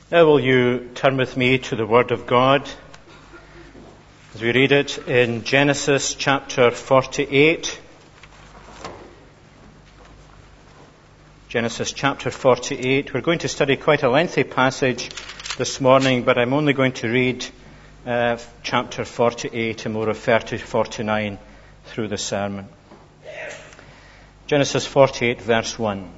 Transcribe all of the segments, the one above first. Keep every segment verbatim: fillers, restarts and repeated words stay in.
Now will you turn with me to the Word of God as we read it in Genesis chapter forty-eight. Genesis chapter forty-eight. We're going to study quite a lengthy passage this morning, but I'm only going to read uh, chapter forty-eight and we'll refer to forty-nine through the sermon. Genesis forty-eight verse one.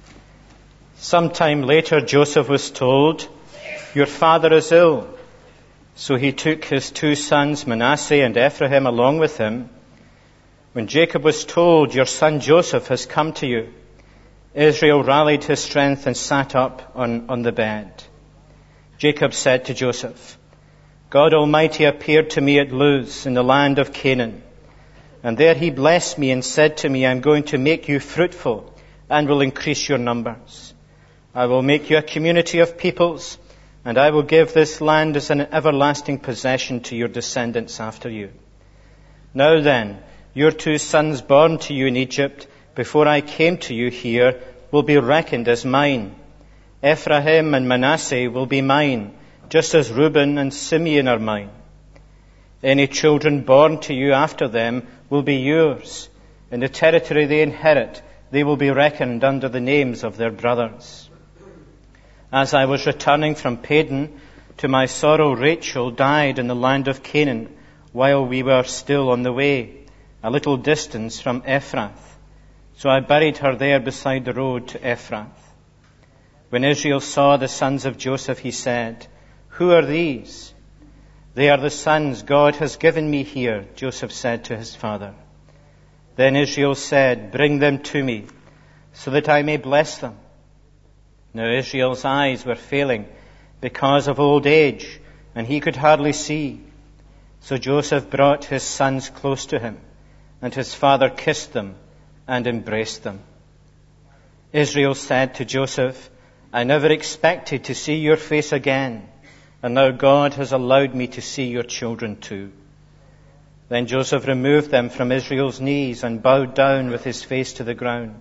Sometime later Joseph was told, "Your father is ill." So he took his two sons, Manasseh and Ephraim, along with him. When Jacob was told, "Your son Joseph has come to you," Israel rallied his strength and sat up on, on the bed. Jacob said to Joseph, "God Almighty appeared to me at Luz in the land of Canaan. And there he blessed me and said to me, 'I'm going to make you fruitful and will increase your numbers. I will make you a community of peoples, and I will give this land as an everlasting possession to your descendants after you. Now then, your two sons born to you in Egypt before I came to you here will be reckoned as mine. Ephraim and Manasseh will be mine, just as Reuben and Simeon are mine. Any children born to you after them will be yours. In the territory they inherit, they will be reckoned under the names of their brothers. As I was returning from Padan, to my sorrow Rachel died in the land of Canaan while we were still on the way, a little distance from Ephrath. So I buried her there beside the road to Ephrath. When Israel saw the sons of Joseph, he said, 'Who are these?' 'They are the sons God has given me here,' Joseph said to his father. Then Israel said, 'Bring them to me, so that I may bless them.' Now Israel's eyes were failing because of old age, and he could hardly see. So Joseph brought his sons close to him, and his father kissed them and embraced them. Israel said to Joseph, 'I never expected to see your face again, and now God has allowed me to see your children too.' Then Joseph removed them from Israel's knees and bowed down with his face to the ground.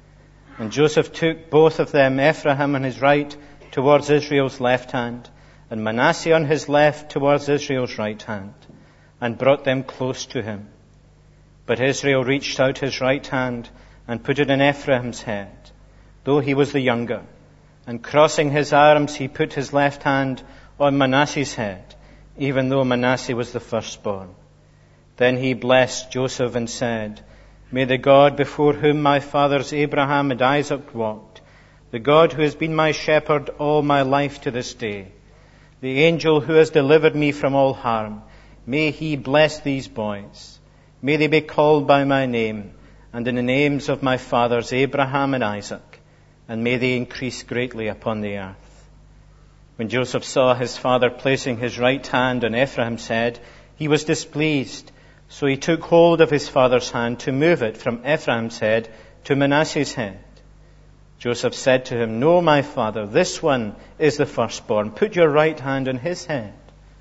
And Joseph took both of them, Ephraim on his right towards Israel's left hand, and Manasseh on his left towards Israel's right hand, and brought them close to him. But Israel reached out his right hand and put it on Ephraim's head, though he was the younger. And crossing his arms, he put his left hand on Manasseh's head, even though Manasseh was the firstborn. Then he blessed Joseph and said, 'May the God before whom my fathers Abraham and Isaac walked, the God who has been my shepherd all my life to this day, the angel who has delivered me from all harm, may he bless these boys. May they be called by my name and in the names of my fathers Abraham and Isaac, and may they increase greatly upon the earth.' When Joseph saw his father placing his right hand on Ephraim's head, he was displeased. So he took hold of his father's hand to move it from Ephraim's head to Manasseh's head. Joseph said to him, 'No, my father, this one is the firstborn. Put your right hand on his head.'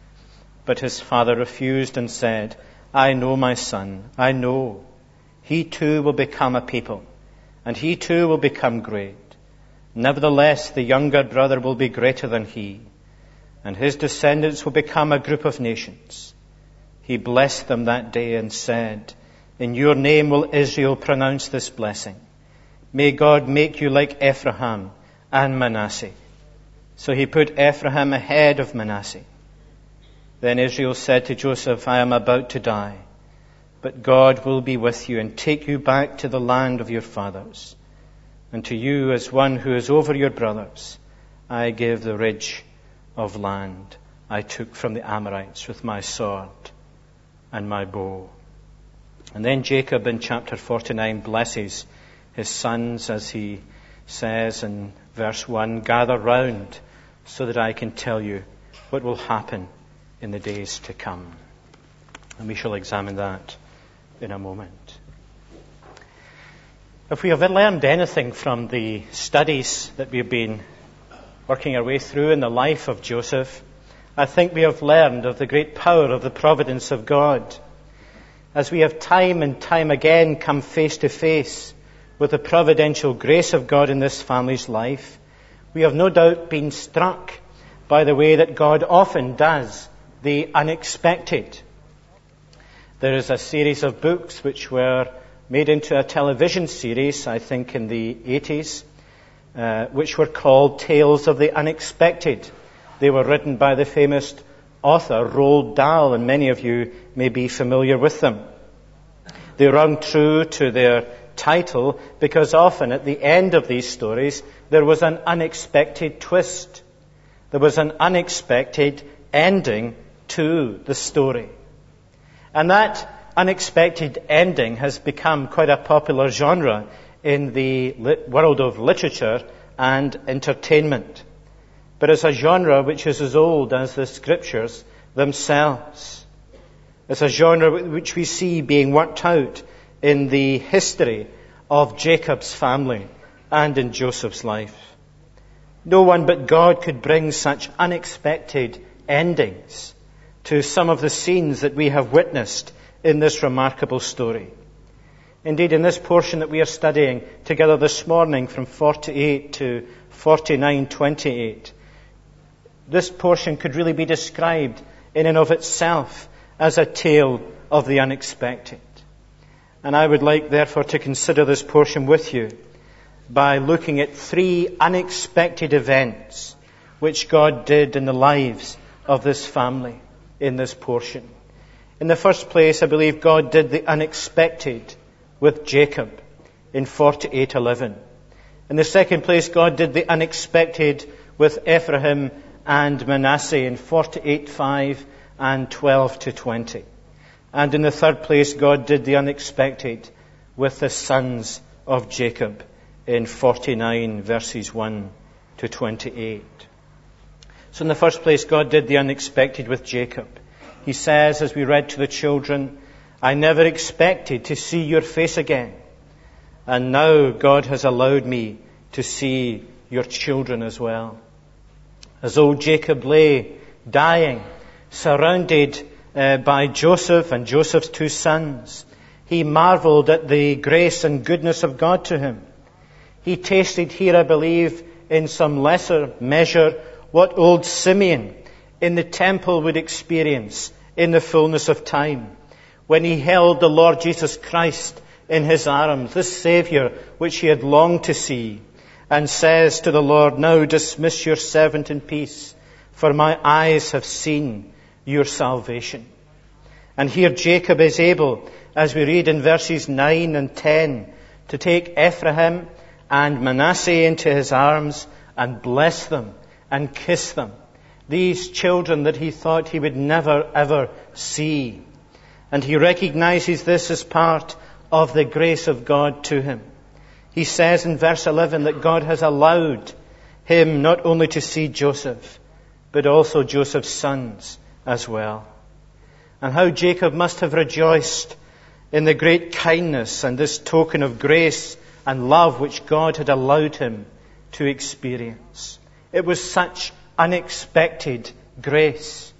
But his father refused and said, 'I know, my son, I know. He too will become a people, and he too will become great. Nevertheless, the younger brother will be greater than he, and his descendants will become a group of nations.' He blessed them that day and said, 'In your name will Israel pronounce this blessing. May God make you like Ephraim and Manasseh.' So he put Ephraim ahead of Manasseh. Then Israel said to Joseph, 'I am about to die, but God will be with you and take you back to the land of your fathers. And to you, as one who is over your brothers, I give the ridge of land I took from the Amorites with my sword and my bow.' And then Jacob in chapter forty-nine blesses his sons as he says in verse one, 'Gather round so that I can tell you what will happen in the days to come.' And we shall examine that in a moment. If we have learned anything from the studies that we've been working our way through in the life of Joseph, I think we have learned of the great power of the providence of God. As we have time and time again come face to face with the providential grace of God in this family's life, we have no doubt been struck by the way that God often does the unexpected. There is a series of books which were made into a television series, I think in the eighties, uh, which were called Tales of the Unexpected. They were written by the famous author Roald Dahl, and many of you may be familiar with them. They rung true to their title because often at the end of these stories there was an unexpected twist. There was an unexpected ending to the story. And that unexpected ending has become quite a popular genre in the lit- world of literature and entertainment. But it's a genre which is as old as the scriptures themselves. It's a genre which we see being worked out in the history of Jacob's family and in Joseph's life. No one but God could bring such unexpected endings to some of the scenes that we have witnessed in this remarkable story. Indeed, in this portion that we are studying together this morning from forty-eight to forty-nine twenty-eight, this portion could really be described in and of itself as a tale of the unexpected. And I would like, therefore, to consider this portion with you by looking at three unexpected events which God did in the lives of this family in this portion. In the first place, I believe God did the unexpected with Jacob in forty-eight eleven. In the second place, God did the unexpected with Ephraim and Manasseh in forty-eight five and twelve to twenty. And in the third place, God did the unexpected with the sons of Jacob in forty-nine verses one to twenty-eight. So in the first place, God did the unexpected with Jacob. He says, as we read to the children, I never expected to see your face again. And now God has allowed me to see your children as well. As old Jacob lay dying, surrounded uh, by Joseph and Joseph's two sons, he marveled at the grace and goodness of God to him. He tasted here, I believe, in some lesser measure, what old Simeon in the temple would experience in the fullness of time, when he held the Lord Jesus Christ in his arms, this Saviour which he had longed to see, and says to the Lord, now dismiss your servant in peace, for my eyes have seen your salvation. And here Jacob is able, as we read in verses nine and ten, to take Ephraim and Manasseh into his arms and bless them and kiss them. These children that he thought he would never ever see. And he recognizes this as part of the grace of God to him. He says in verse eleven that God has allowed him not only to see Joseph, but also Joseph's sons as well. And how Jacob must have rejoiced in the great kindness and this token of grace and love which God had allowed him to experience. It was such unexpected grace.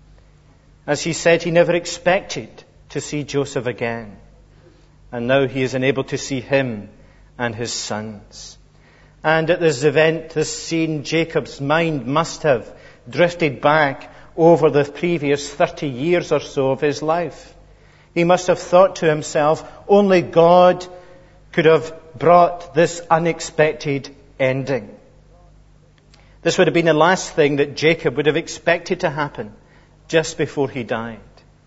As he said, he never expected to see Joseph again. And now he is enabled to see him and his sons. And at this event, this scene, Jacob's mind must have drifted back over the previous thirty years or so of his life. He must have thought to himself, only God could have brought this unexpected ending. This would have been the last thing that Jacob would have expected to happen just before he died.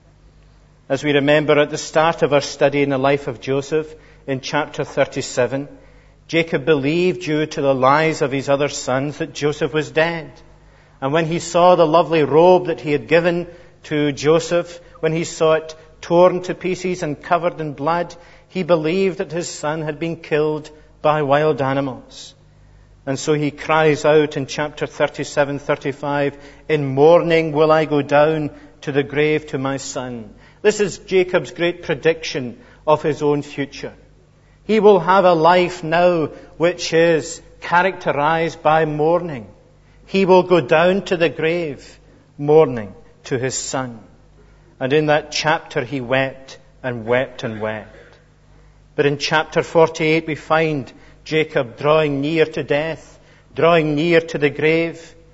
As we remember at the start of our study in the life of Joseph, in chapter thirty-seven, Jacob believed, due to the lies of his other sons, that Joseph was dead. And when he saw the lovely robe that he had given to Joseph, when he saw it torn to pieces and covered in blood, he believed that his son had been killed by wild animals. And so he cries out in chapter thirty-seven, thirty-five, in mourning will I go down to the grave to my son. This is Jacob's great prediction of his own future. He will have a life now which is characterized by mourning. He will go down to the grave mourning to his son. And in that chapter he wept and wept and wept. But in chapter forty-eight we find Jacob drawing near to death, drawing near to the grave.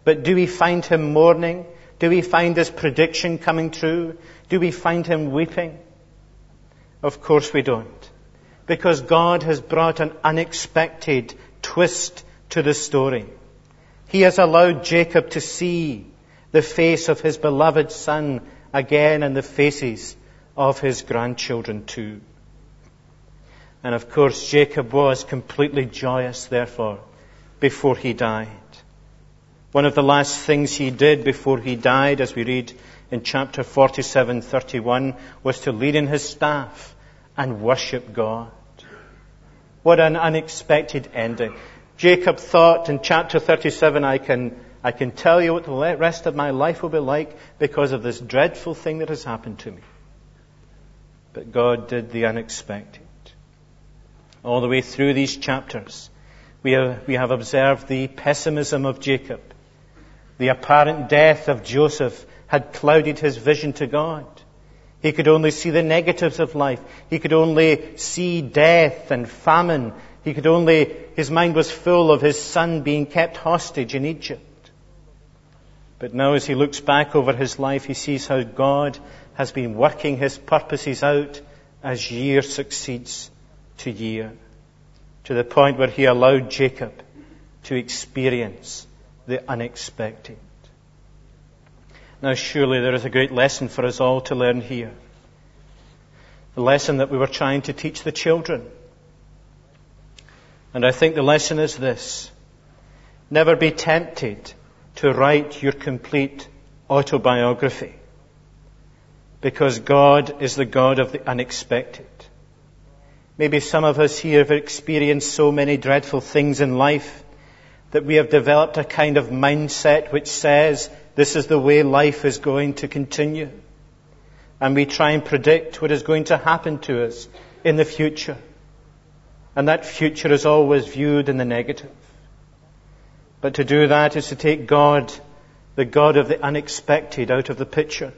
But do we find him mourning? Do we find his prediction coming true? Do we find him weeping? Of course we don't. Because God has brought an unexpected twist to the story. He has allowed Jacob to see the face of his beloved son again and the faces of his grandchildren too. And of course, Jacob was completely joyous, therefore, before he died. One of the last things he did before he died, as we read in chapter forty-seven, thirty-one, was to lean in his staff and worship God. What an unexpected ending. Jacob thought in chapter thirty-seven, I can, I can tell you what the rest of my life will be like because of this dreadful thing that has happened to me. But God did the unexpected. All the way through these chapters, we have, we have observed the pessimism of Jacob. The apparent death of Joseph had clouded his vision to God. He could only see the negatives of life. He could only see death and famine. He could only, his mind was full of his son being kept hostage in Egypt. But now as he looks back over his life, he sees how God has been working his purposes out as year succeeds to year, to the point where he allowed Jacob to experience the unexpected. Now surely there is a great lesson for us all to learn here. The lesson that we were trying to teach the children. And I think the lesson is this: never be tempted to write your complete autobiography, because God is the God of the unexpected. Maybe some of us here have experienced so many dreadful things in life that we have developed a kind of mindset which says this is the way life is going to continue. And we try and predict what is going to happen to us in the future. And that future is always viewed in the negative. But to do that is to take God, the God of the unexpected, out of the picture.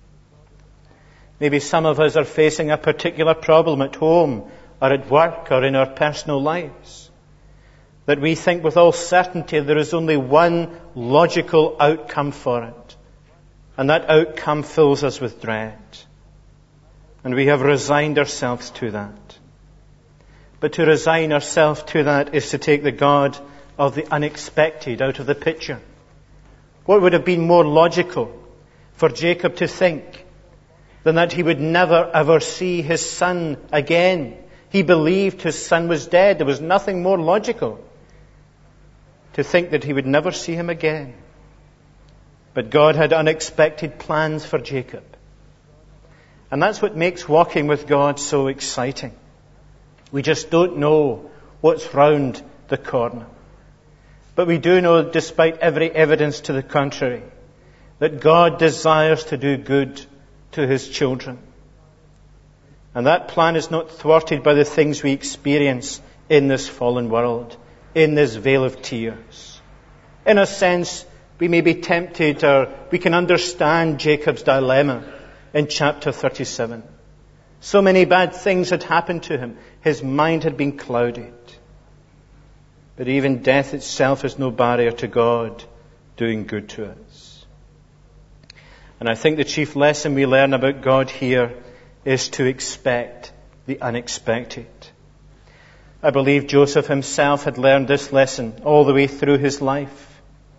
Maybe some of us are facing a particular problem at home or at work or in our personal lives, that we think with all certainty there is only one logical outcome for it. And that outcome fills us with dread. And we have resigned ourselves to that. But to resign ourselves to that is to take the God of the unexpected out of the picture. What would have been more logical for Jacob to think than that he would never ever see his son again? He believed his son was dead. There was nothing more logical to think that he would never see him again. But God had unexpected plans for Jacob. And that's what makes walking with God so exciting. We just don't know what's round the corner. But we do know, despite every evidence to the contrary, that God desires to do good to his children. And that plan is not thwarted by the things we experience in this fallen world, in this vale of tears. In a sense, we may be tempted, or we can understand Jacob's dilemma in chapter thirty-seven. So many bad things had happened to him. His mind had been clouded. But even death itself is no barrier to God doing good to us. And I think the chief lesson we learn about God here is to expect the unexpected. I believe Joseph himself had learned this lesson all the way through his life.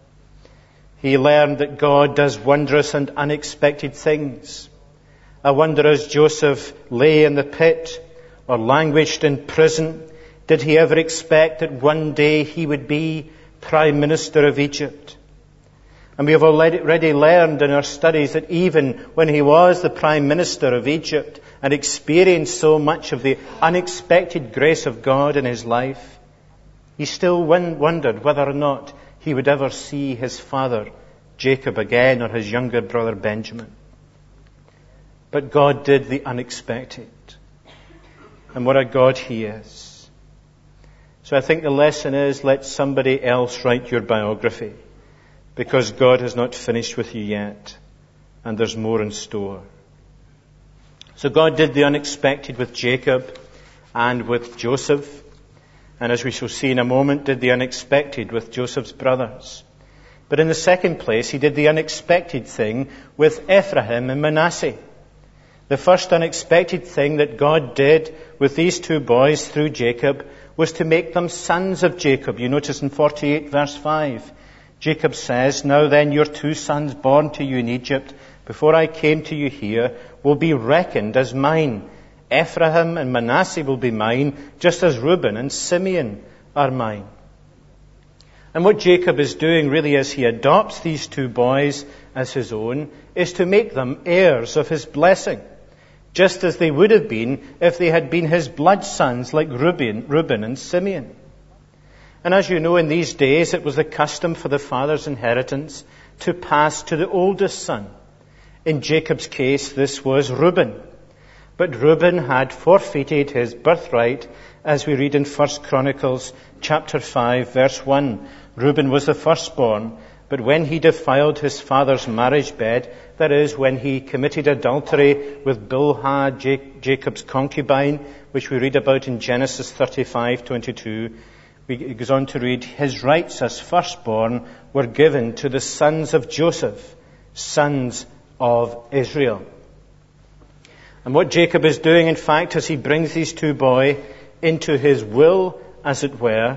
He learned that God does wondrous and unexpected things. I wonder, as Joseph lay in the pit or languished in prison, did he ever expect that one day he would be Prime Minister of Egypt? And we have already learned in our studies that even when he was the Prime Minister of Egypt and experienced so much of the unexpected grace of God in his life, he still wondered whether or not he would ever see his father Jacob again or his younger brother Benjamin. But God did the unexpected. And what a God he is. So I think the lesson is, let somebody else write your biography, because God has not finished with you yet, and there's more in store. So God did the unexpected with Jacob and with Joseph, and as we shall see in a moment, did the unexpected with Joseph's brothers. But in the second place, he did the unexpected thing with Ephraim and Manasseh. The first unexpected thing that God did with these two boys through Jacob was to make them sons of Jacob. You notice in forty-eight verse five, Jacob says, "Now then your two sons born to you in Egypt, before I came to you here, will be reckoned as mine. Ephraim and Manasseh will be mine, just as Reuben and Simeon are mine." And what Jacob is doing really as he adopts these two boys as his own is to make them heirs of his blessing, just as they would have been if they had been his blood sons like Reuben, Reuben and Simeon. And as you know, in these days it was the custom for the father's inheritance to pass to the oldest son. In Jacob's case, this was Reuben. But Reuben had forfeited his birthright, as we read in First Chronicles chapter five, verse one. Reuben was the firstborn, but when he defiled his father's marriage bed, that is, when he committed adultery with Bilhah, Jacob's concubine, which we read about in Genesis thirty-five twenty-two, he goes on to read, his rights as firstborn were given to the sons of Joseph, sons of Israel. And what Jacob is doing, in fact, as he brings these two boys into his will, as it were,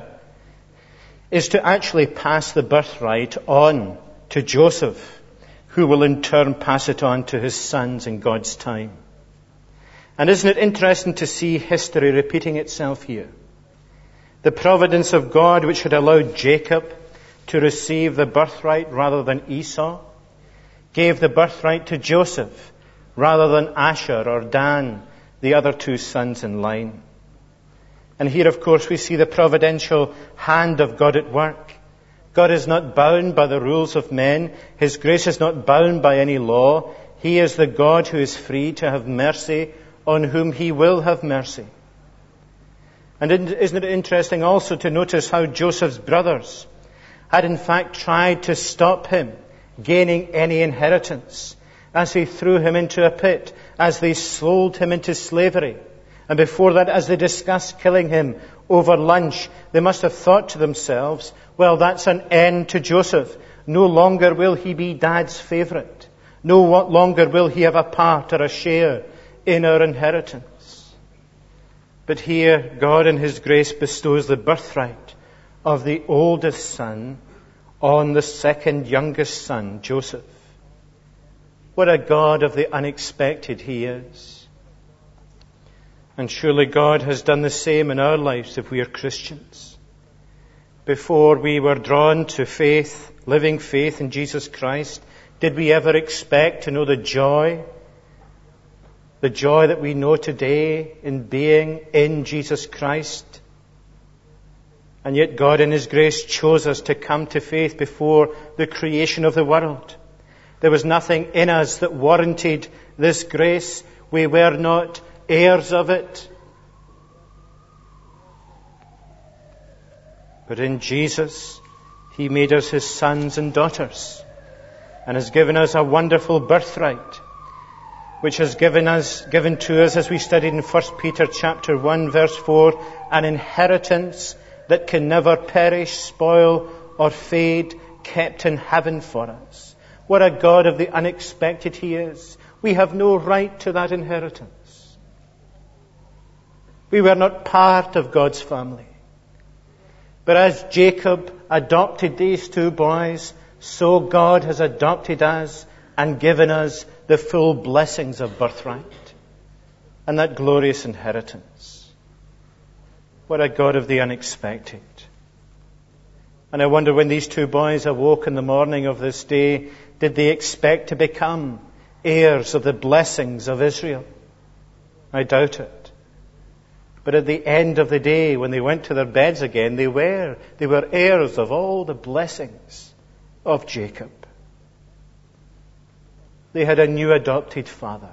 is to actually pass the birthright on to Joseph, who will in turn pass it on to his sons in God's time. And isn't it interesting to see history repeating itself here? The providence of God, which had allowed Jacob to receive the birthright rather than Esau, gave the birthright to Joseph rather than Asher or Dan, the other two sons in line. And here, of course, we see the providential hand of God at work. God is not bound by the rules of men. His grace is not bound by any law. He is the God who is free to have mercy on whom he will have mercy. And isn't it interesting also to notice how Joseph's brothers had in fact tried to stop him gaining any inheritance as they threw him into a pit, as they sold him into slavery. And before that, as they discussed killing him over lunch, they must have thought to themselves, well, that's an end to Joseph. No longer will he be Dad's favorite. No longer will he have a part or a share in our inheritance. But here, God in his grace bestows the birthright of the oldest son on the second youngest son, Joseph. What a God of the unexpected he is. And surely God has done the same in our lives if we are Christians. Before we were drawn to faith, living faith in Jesus Christ, did we ever expect to know the joy, the joy that we know today in being in Jesus Christ? And yet God in his grace chose us to come to faith before the creation of the world. There was nothing in us that warranted this grace. We were not heirs of it. But in Jesus, he made us his sons and daughters and has given us a wonderful birthright, which has given us, given to us, as we studied in First Peter chapter one, verse four, an inheritance that can never perish, spoil, or fade, kept in heaven for us. What a God of the unexpected he is. We have no right to that inheritance. We were not part of God's family. But as Jacob adopted these two boys, so God has adopted us and given us the full blessings of birthright and that glorious inheritance. What a God of the unexpected. And I wonder, when these two boys awoke in the morning of this day, did they expect to become heirs of the blessings of Israel? I doubt it. But at the end of the day, when they went to their beds again, they were. They were heirs of all the blessings of Jacob. They had a new adopted father.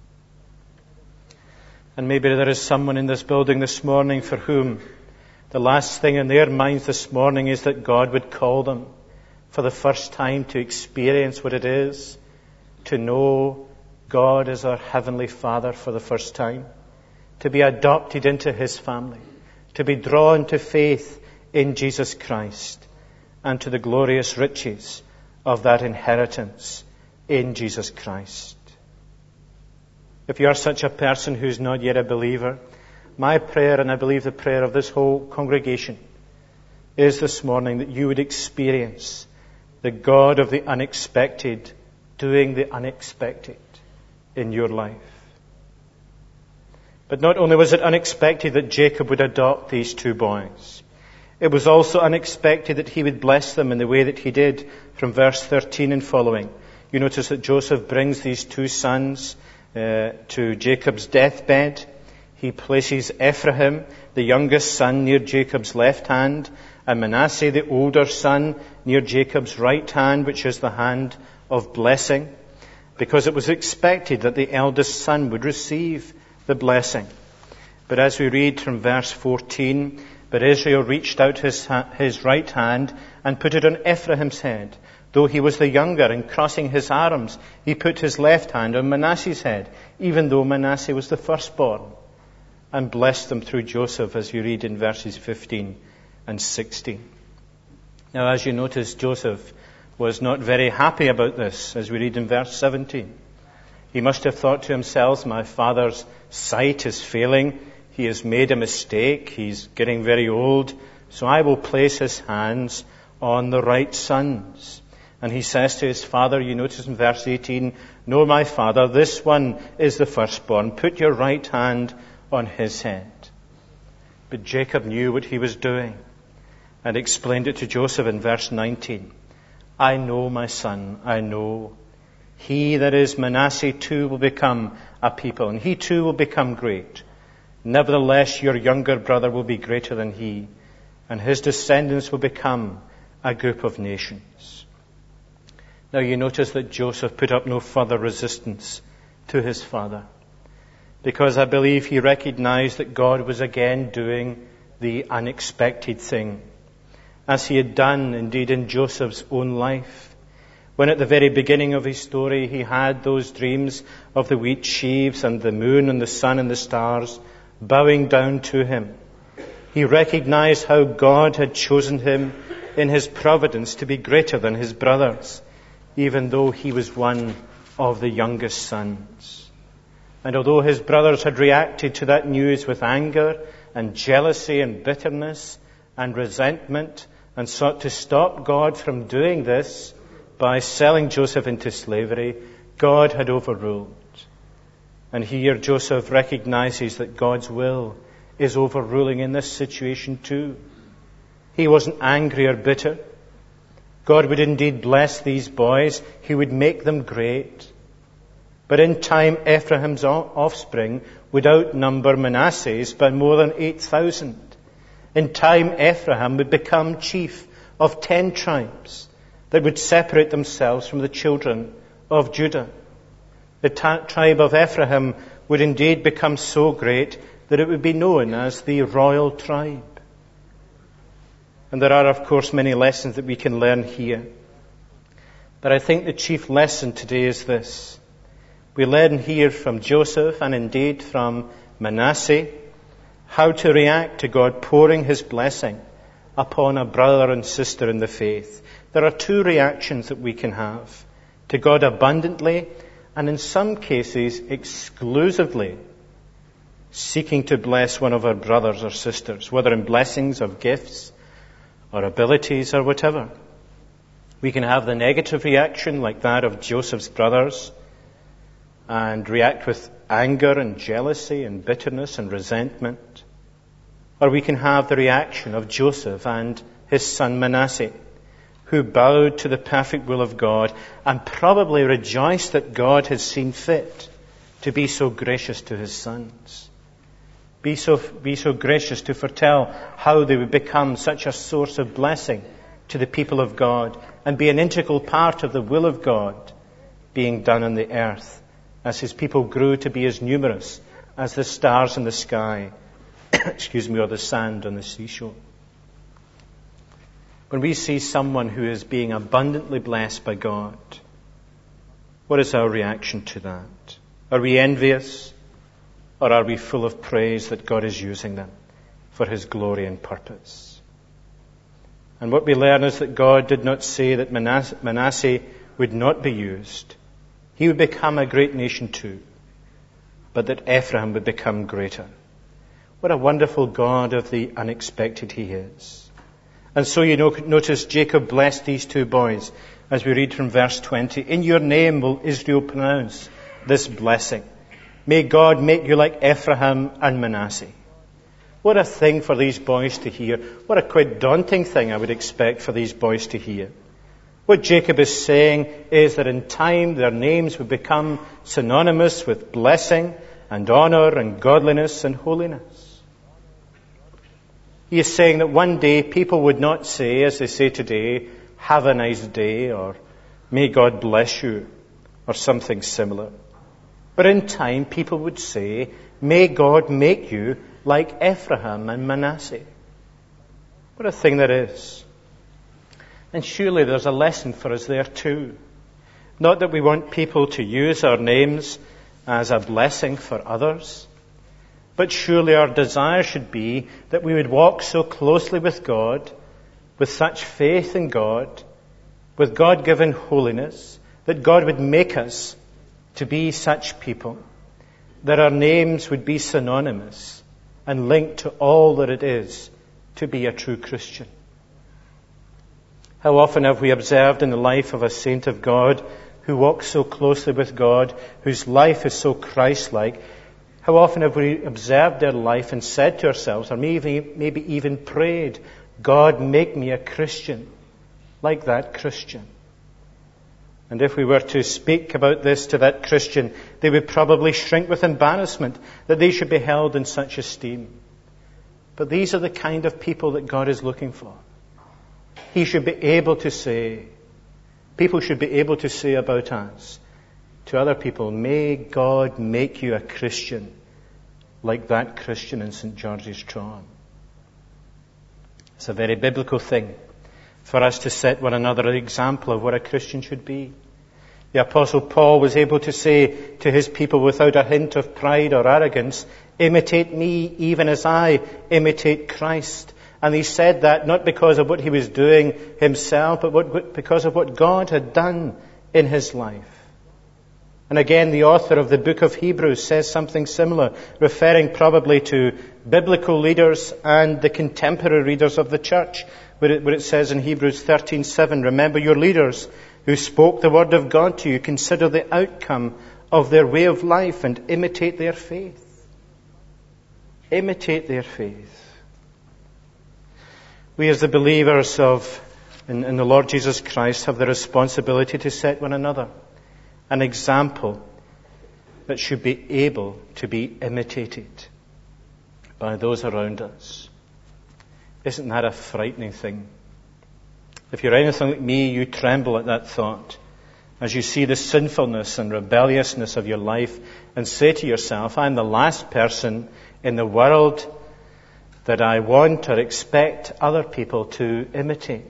And maybe there is someone in this building this morning for whom the last thing in their minds this morning is that God would call them for the first time to experience what it is to know God as our Heavenly Father for the first time. To be adopted into his family, to be drawn to faith in Jesus Christ, and to the glorious riches of that inheritance in Jesus Christ. If you are such a person who's not yet a believer, my prayer, and I believe the prayer of this whole congregation, is this morning that you would experience the God of the unexpected doing the unexpected in your life. But not only was it unexpected that Jacob would adopt these two boys, it was also unexpected that he would bless them in the way that he did from verse thirteen and following. You notice that Joseph brings these two sons uh, to Jacob's deathbed. He places Ephraim, the youngest son, near Jacob's left hand, and Manasseh, the older son, near Jacob's right hand, which is the hand of blessing, because it was expected that the eldest son would receive the blessing. But as we read from verse fourteen, but Israel reached out his, his right hand and put it on Ephraim's head. Though he was the younger, and crossing his arms, he put his left hand on Manasseh's head, even though Manasseh was the firstborn, and blessed them through Joseph, as you read in verses fifteen and sixteen. Now, as you notice, Joseph was not very happy about this, as we read in verse seventeen. He must have thought to himself, my father's sight is failing. He has made a mistake. He's getting very old. So I will place his hands on the right sons. And he says to his father, you notice in verse eighteen, no, my father, this one is the firstborn. Put your right hand on his head. But Jacob knew what he was doing and explained it to Joseph in verse nineteen. I know, my son, I know. He that is Manasseh too will become a people, and he too will become great. Nevertheless, your younger brother will be greater than he, and his descendants will become a group of nations. Now you notice that Joseph put up no further resistance to his father, because I believe he recognized that God was again doing the unexpected thing, as he had done indeed in Joseph's own life. When at the very beginning of his story he had those dreams of the wheat sheaves and the moon and the sun and the stars bowing down to him, he recognized how God had chosen him in his providence to be greater than his brothers, even though he was one of the youngest sons. And although his brothers had reacted to that news with anger and jealousy and bitterness and resentment and sought to stop God from doing this by selling Joseph into slavery, God had overruled. And here Joseph recognizes that God's will is overruling in this situation too. He wasn't angry or bitter. God would indeed bless these boys. He would make them great. But in time, Ephraim's offspring would outnumber Manasseh's by more than eight thousand. In time, Ephraim would become chief of ten tribes that would separate themselves from the children of Judah. The ta- tribe of Ephraim would indeed become so great that it would be known as the royal tribe. And there are, of course, many lessons that we can learn here. But I think the chief lesson today is this. We learn here from Joseph and indeed from Manasseh how to react to God pouring his blessing upon a brother and sister in the faith. There are two reactions that we can have: to God abundantly, and in some cases exclusively seeking to bless one of our brothers or sisters, whether in blessings of gifts or abilities or whatever. We can have the negative reaction like that of Joseph's brothers and react with anger and jealousy and bitterness and resentment. Or we can have the reaction of Joseph and his son Manasseh, who bowed to the perfect will of God and probably rejoiced that God had seen fit to be so gracious to his sons. Be so, be so gracious to foretell how they would become such a source of blessing to the people of God and be an integral part of the will of God being done on the earth as his people grew to be as numerous as the stars in the sky, excuse me, or the sand on the seashore. When we see someone who is being abundantly blessed by God, what is our reaction to that? Are we envious, or are we full of praise that God is using them for his glory and purpose? And what we learn is that God did not say that Manasseh would not be used. He would become a great nation too, but that Ephraim would become greater. What a wonderful God of the unexpected he is. And so you know, notice Jacob blessed these two boys as we read from verse twenty. In your name will Israel pronounce this blessing. May God make you like Ephraim and Manasseh. What a thing for these boys to hear. What a quite daunting thing I would expect for these boys to hear. What Jacob is saying is that in time their names would become synonymous with blessing and honor and godliness and holiness. He is saying that one day people would not say, as they say today, have a nice day, or may God bless you, or something similar. But in time people would say, may God make you like Ephraim and Manasseh. What a thing that is. And surely there's a lesson for us there too. Not that we want people to use our names as a blessing for others, but surely our desire should be that we would walk so closely with God, with such faith in God, with God-given holiness, that God would make us to be such people, that our names would be synonymous and linked to all that it is to be a true Christian. How often have we observed in the life of a saint of God who walks so closely with God, whose life is so Christ-like, how often have we observed their life and said to ourselves, or maybe, maybe even prayed, God, make me a Christian like that Christian. And if we were to speak about this to that Christian, they would probably shrink with embarrassment that they should be held in such esteem. But these are the kind of people that God is looking for. He should be able to say, people should be able to say about us to other people, may God make you a Christian like that Christian in Saint George's Tron. It's a very biblical thing for us to set one another an example of what a Christian should be. The Apostle Paul was able to say to his people without a hint of pride or arrogance, imitate me even as I imitate Christ. And he said that not because of what he was doing himself, but what, because of what God had done in his life. And again, the author of the book of Hebrews says something similar, referring probably to biblical leaders and the contemporary readers of the church, where it, where it says in Hebrews thirteen seven, remember your leaders who spoke the word of God to you, consider the outcome of their way of life and imitate their faith. Imitate their faith. We as the believers of in, in the Lord Jesus Christ have the responsibility to set one another an example that should be able to be imitated by those around us. Isn't that a frightening thing? If you're anything like me, you tremble at that thought as you see the sinfulness and rebelliousness of your life and say to yourself, I'm the last person in the world that I want or expect other people to imitate.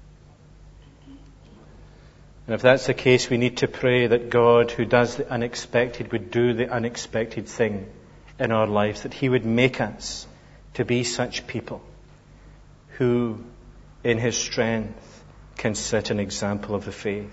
And if that's the case, we need to pray that God, who does the unexpected, would do the unexpected thing in our lives, that He would make us to be such people who, in His strength, can set an example of the faith.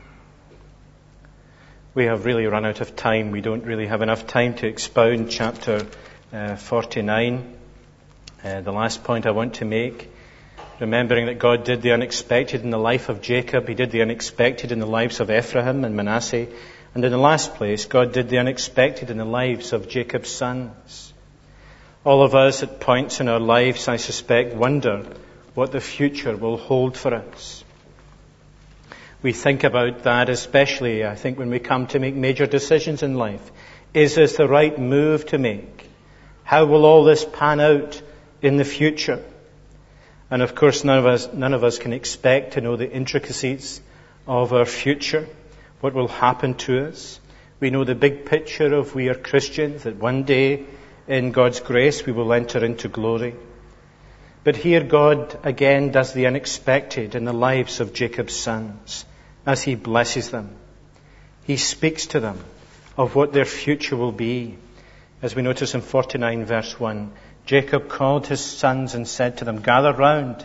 We have really run out of time. We don't really have enough time to expound chapter uh, forty-nine. Uh, the last point I want to make, remembering that God did the unexpected in the life of Jacob, He did the unexpected in the lives of Ephraim and Manasseh, and in the last place, God did the unexpected in the lives of Jacob's sons. All of us at points in our lives, I suspect, wonder what the future will hold for us. We think about that especially, I think, when we come to make major decisions in life. Is this the right move to make? How will all this pan out in the future? And of course, none of us, none of us can expect to know the intricacies of our future, what will happen to us. We know the big picture of we are Christians, that one day, in God's grace, we will enter into glory. But here God again does the unexpected in the lives of Jacob's sons as He blesses them. He speaks to them of what their future will be. As we notice in forty-nine verse one, Jacob called his sons and said to them, gather round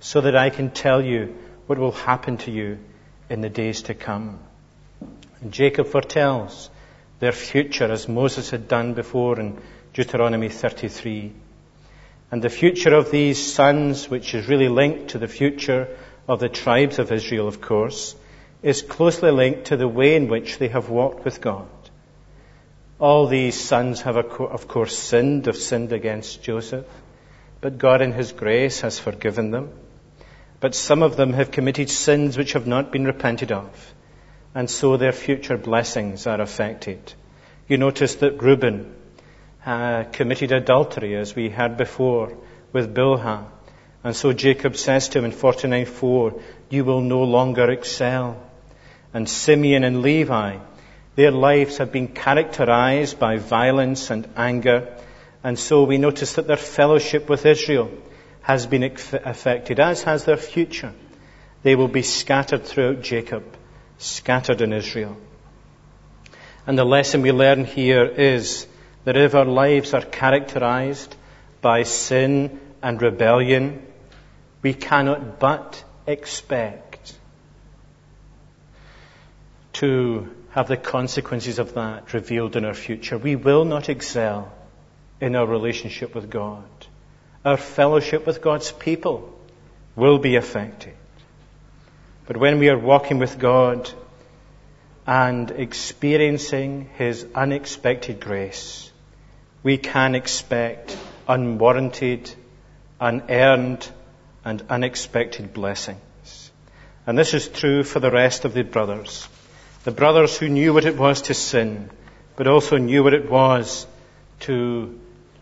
so that I can tell you what will happen to you in the days to come. And Jacob foretells their future as Moses had done before in Deuteronomy thirty-three. And the future of these sons, which is really linked to the future of the tribes of Israel, of course, is closely linked to the way in which they have walked with God. All these sons have, of course, sinned, have sinned against Joseph, but God in His grace has forgiven them. But some of them have committed sins which have not been repented of, and so their future blessings are affected. You notice that Reuben uh, committed adultery, as we had before, with Bilhah. And so Jacob says to him in forty-nine four, you will no longer excel. And Simeon and Levi, their lives have been characterized by violence and anger. And so we notice that their fellowship with Israel has been affected, as has their future. They will be scattered throughout Jacob, scattered in Israel. And the lesson we learn here is that if our lives are characterized by sin and rebellion, we cannot but expect to have the consequences of that revealed in our future. We will not excel in our relationship with God. Our fellowship with God's people will be affected. But when we are walking with God and experiencing His unexpected grace, we can expect unwarranted, unearned, and unexpected blessings. And this is true for the rest of the brothers. The brothers who knew what it was to sin, but also knew what it was to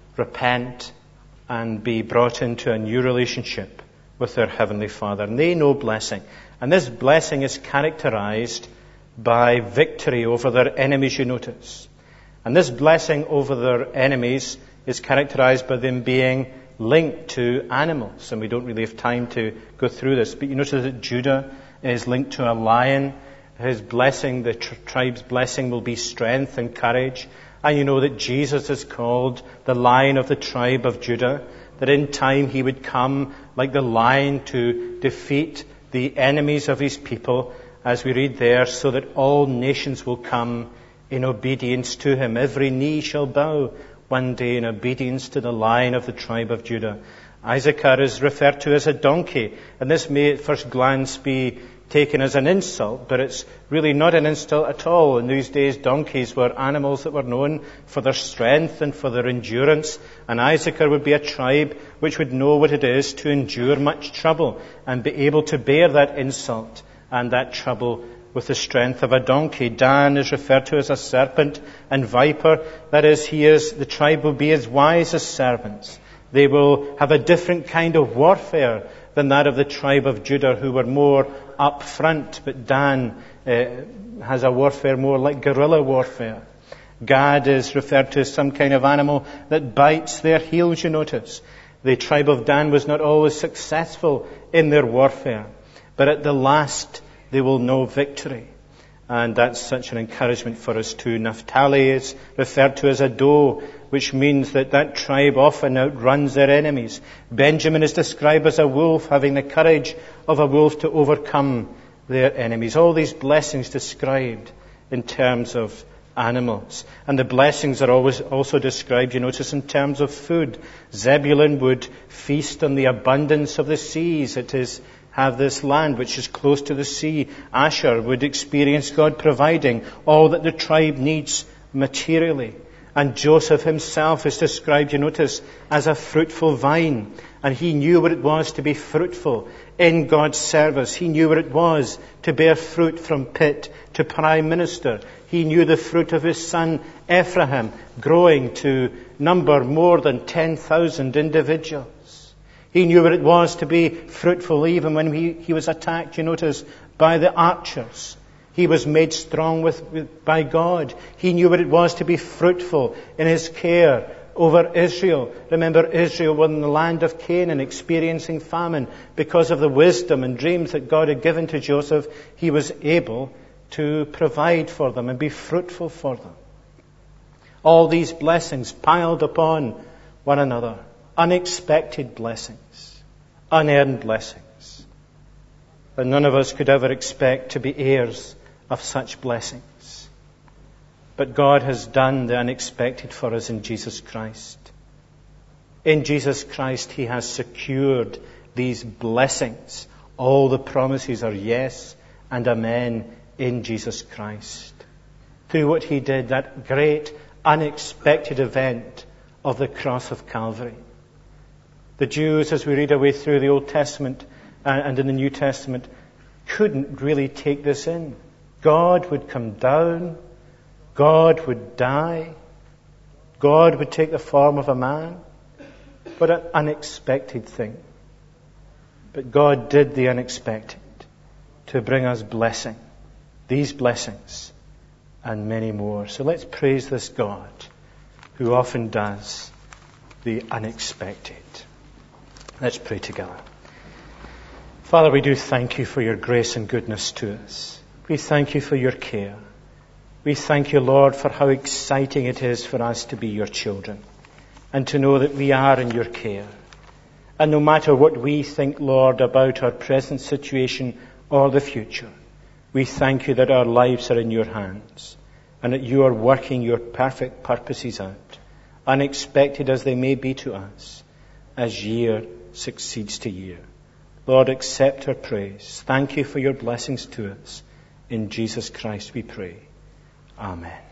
repent and be brought into a new relationship with their Heavenly Father. And they know blessing. And this blessing is characterized by victory over their enemies, you notice. And this blessing over their enemies is characterized by them being linked to animals. And we don't really have time to go through this. But you notice that Judah is linked to a lion. His blessing, the tri- tribe's blessing, will be strength and courage. And you know that Jesus is called the Lion of the tribe of Judah, that in time He would come like the lion to defeat the enemies of His people, as we read there, so that all nations will come in obedience to Him. Every knee shall bow one day in obedience to the Lion of the tribe of Judah. Issachar is referred to as a donkey, and this may at first glance be taken as an insult, but it's really not an insult at all. In these days, donkeys were animals that were known for their strength and for their endurance, and Issachar would be a tribe which would know what it is to endure much trouble and be able to bear that insult and that trouble with the strength of a donkey. Dan is referred to as a serpent and viper. That is, he is, the tribe will be as wise as serpents. They will have a different kind of warfare than that of the tribe of Judah, who were more up front. But Dan uh, has a warfare more like guerrilla warfare. Gad is referred to as some kind of animal that bites their heels, you notice. The tribe of Dan was not always successful in their warfare, but at the last they will know victory. And that's such an encouragement for us too. Naphtali is referred to as a doe, which means that that tribe often outruns their enemies. Benjamin is described as a wolf, having the courage of a wolf to overcome their enemies. All these blessings described in terms of animals. And the blessings are always also described, you notice, in terms of food. Zebulun would feast on the abundance of the seas. It is have this land which is close to the sea. Asher would experience God providing all that the tribe needs materially. And Joseph himself is described, you notice, as a fruitful vine. And he knew what it was to be fruitful in God's service. He knew what it was to bear fruit from pit to prime minister. He knew the fruit of his son Ephraim growing to number more than ten thousand individuals. He knew what it was to be fruitful even when he, he was attacked, you notice, by the archers. He was made strong with, with, by God. He knew what it was to be fruitful in his care over Israel. Remember, Israel was in the land of Canaan experiencing famine. Because of the wisdom and dreams that God had given to Joseph, he was able to provide for them and be fruitful for them. All these blessings piled upon one another. Unexpected blessings. Unearned blessings. But none of us could ever expect to be heirs of such blessings. But God has done the unexpected for us in Jesus Christ. In Jesus Christ, He has secured these blessings. All the promises are yes and amen in Jesus Christ. Through what He did, that great unexpected event of the cross of Calvary. The Jews, as we read our way through the Old Testament and in the New Testament, couldn't really take this in. God would come down. God would die. God would take the form of a man. What an unexpected thing. But God did the unexpected to bring us blessing. These blessings and many more. So let's praise this God who often does the unexpected. Let's pray together. Father, we do thank You for Your grace and goodness to us. We thank You for Your care. We thank You, Lord, for how exciting it is for us to be Your children and to know that we are in Your care. And no matter what we think, Lord, about our present situation or the future, we thank You that our lives are in Your hands and that You are working Your perfect purposes out, unexpected as they may be to us, as year succeeds to year. Lord, accept our praise. Thank You for Your blessings to us. In Jesus Christ we pray. Amen.